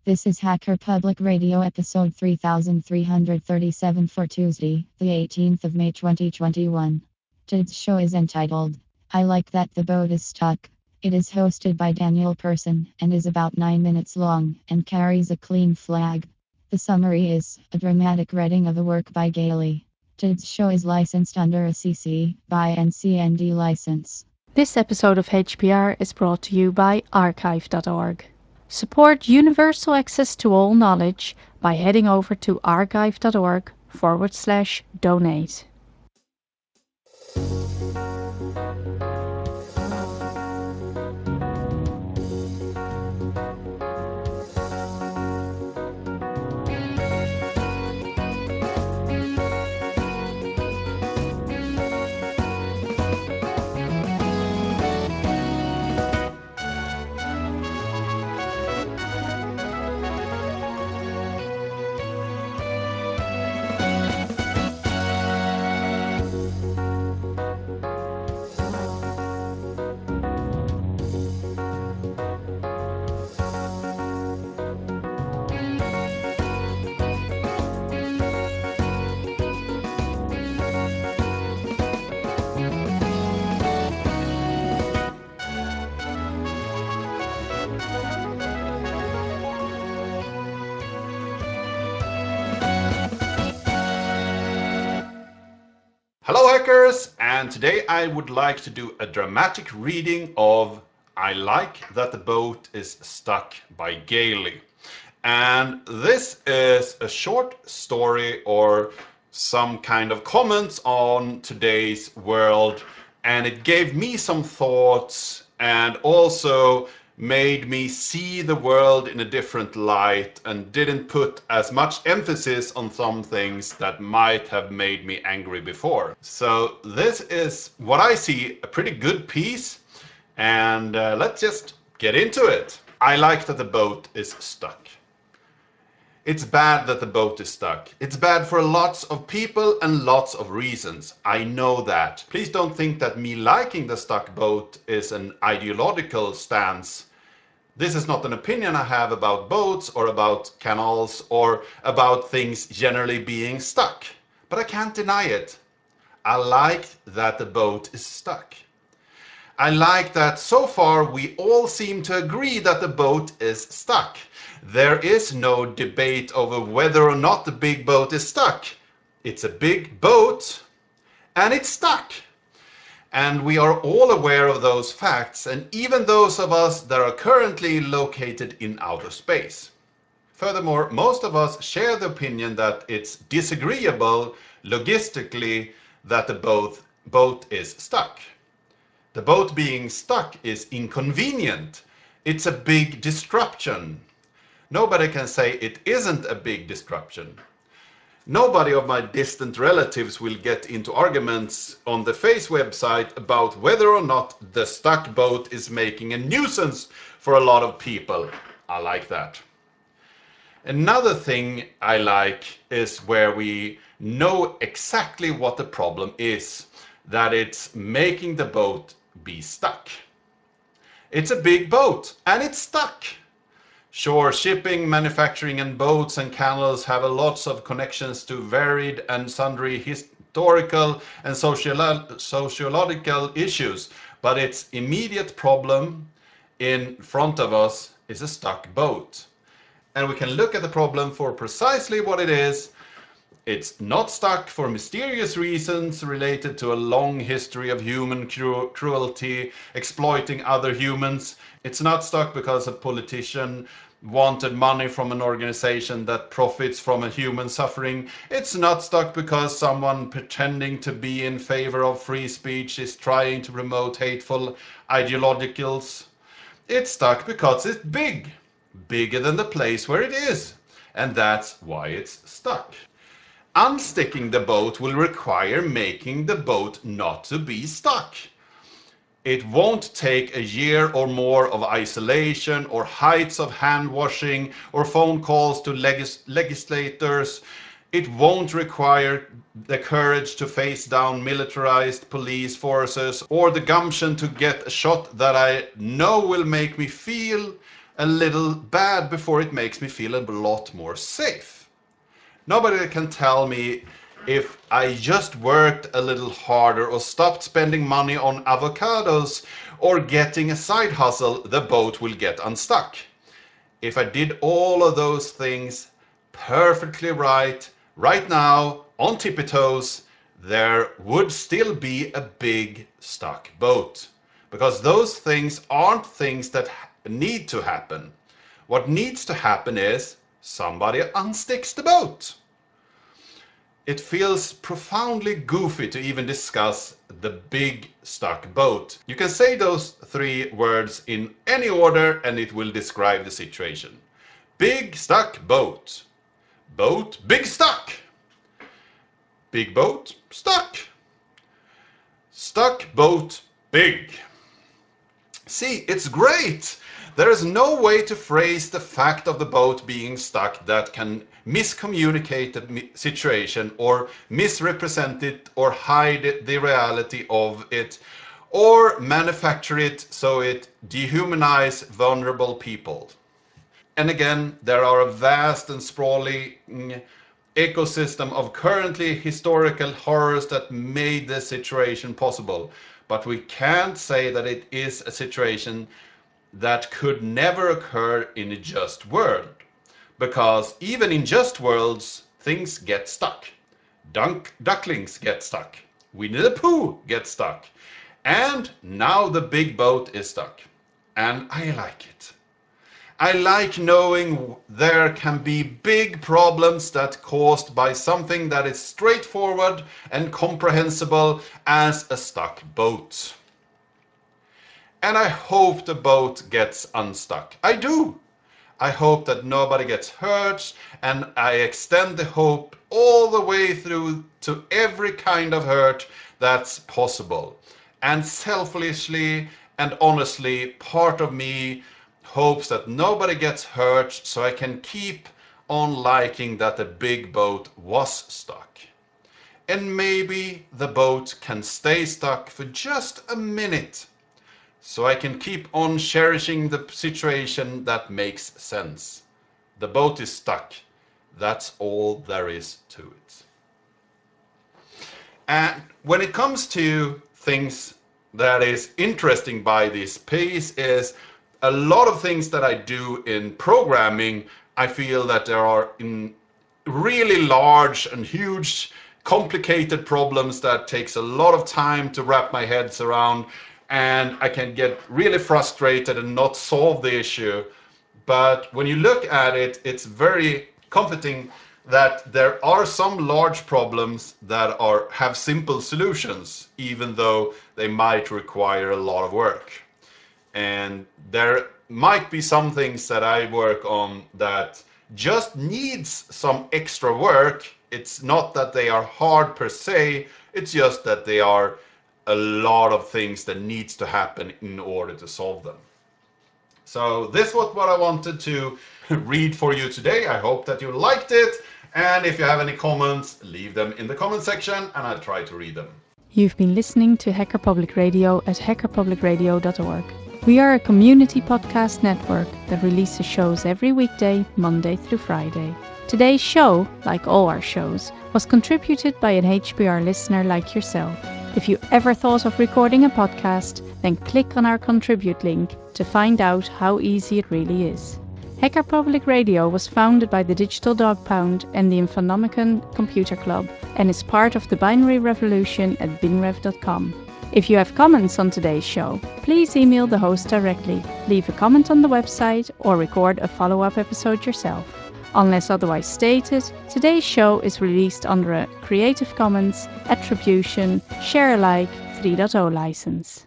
This is Hacker Public Radio episode 3337 for Tuesday, the 18th of May 2021. Today's show is entitled, I Like That the Boat is Stuck. It is hosted by Daniel Person and is about 9 minutes long and carries a clean flag. The summary is a dramatic reading of a work by Gailey. Today's show is licensed under a CC by NCND license. This episode of HPR is brought to you by archive.org. Support universal access to all knowledge by heading over to archive.org/donate. Hello hackers, and today I would like to do a dramatic reading of I Like That the Boat is Stuck by Gailey. And this is a short story or some kind of comments on today's world, and it gave me some thoughts and also made me see the world in a different light and didn't put as much emphasis on some things that might have made me angry before. So this is what I see a pretty good piece, and let's just get into it. I like that the boat is stuck. It's bad that the boat is stuck. It's bad for lots of people and lots of reasons. I know that. Please don't think that me liking the stuck boat is an ideological stance. This is not an opinion I have about boats or about canals or about things generally being stuck. But I can't deny it. I like that the boat is stuck. I like that so far we all seem to agree that the boat is stuck. There is no debate over whether or not the big boat is stuck. It's a big boat and it's stuck. And we are all aware of those facts, and even those of us that are currently located in outer space. Furthermore, most of us share the opinion that it's disagreeable logistically that the boat is stuck. The boat being stuck is inconvenient. It's a big disruption. Nobody can say it isn't a big disruption. Nobody of my distant relatives will get into arguments on the Face website about whether or not the stuck boat is making a nuisance for a lot of people. I like that. Another thing I like is where we know exactly what the problem is, that it's making the boat be stuck. It's a big boat and it's stuck. Sure, shipping, manufacturing and boats and canals have lots of connections to varied and sundry historical and sociological issues, but its immediate problem in front of us is a stuck boat. And we can look at the problem for precisely what it is. It's not stuck for mysterious reasons related to a long history of human cruelty, exploiting other humans. It's not stuck because a politician wanted money from an organization that profits from a human suffering. It's not stuck because someone pretending to be in favor of free speech is trying to promote hateful ideologicals. It's stuck because it's big, bigger than the place where it is, and that's why it's stuck. Unsticking the boat will require making the boat not to be stuck. It won't take a year or more of isolation or heights of hand washing or phone calls to legislators. It won't require the courage to face down militarized police forces or the gumption to get a shot that I know will make me feel a little bad before it makes me feel a lot more safe. Nobody can tell me if I just worked a little harder or stopped spending money on avocados or getting a side hustle, the boat will get unstuck. If I did all of those things perfectly right now, on tippy toes, there would still be a big stuck boat. Because those things aren't things that need to happen. What needs to happen is somebody unsticks the boat. It feels profoundly goofy to even discuss the big stuck boat. You can say those three words in any order and it will describe the situation. Big stuck boat. Boat, big stuck. Big boat, stuck. Stuck boat, big. See, it's great! There is no way to phrase the fact of the boat being stuck that can miscommunicate the situation or misrepresent it or hide the reality of it or manufacture it so it dehumanizes vulnerable people. And again, there are a vast and sprawling ecosystem of currently historical horrors that made this situation possible. But we can't say that it is a situation that could never occur in a just world. Because even in just worlds, things get stuck. Ducklings get stuck. Winnie the Pooh gets stuck. And now the big boat is stuck. And I like it. I like knowing there can be big problems that caused by something that is straightforward and comprehensible as a stuck boat. And I hope the boat gets unstuck. I do. I hope that nobody gets hurt, and I extend the hope all the way through to every kind of hurt that's possible. And selfishly and honestly, part of me hopes that nobody gets hurt so I can keep on liking that the big boat was stuck. And maybe the boat can stay stuck for just a minute so I can keep on cherishing the situation that makes sense. The boat is stuck. That's all there is to it. And when it comes to things that is interesting by this piece is a lot of things that I do in programming, I feel that there are in really large and huge complicated problems that takes a lot of time to wrap my heads around, and I can get really frustrated and not solve the issue. But when you look at it, it's very comforting that there are some large problems that have simple solutions, even though they might require a lot of work. And there might be some things that I work on that just needs some extra work. It's not that they are hard per se, it's just that they are a lot of things that needs to happen in order to solve them. So this was what I wanted to read for you today. I hope that you liked it. And if you have any comments, leave them in the comment section and I'll try to read them. You've been listening to Hacker Public Radio at hackerpublicradio.org. We are a community podcast network that releases shows every weekday, Monday through Friday. Today's show, like all our shows, was contributed by an HPR listener like yourself. If you ever thought of recording a podcast, then click on our contribute link to find out how easy it really is. Hacker Public Radio was founded by the Digital Dog Pound and the Infonomicon Computer Club and is part of the binary revolution at binrev.com. If you have comments on today's show, please email the host directly, leave a comment on the website, or record a follow-up episode yourself. Unless otherwise stated, today's show is released under a Creative Commons Attribution Share Alike 3.0 license.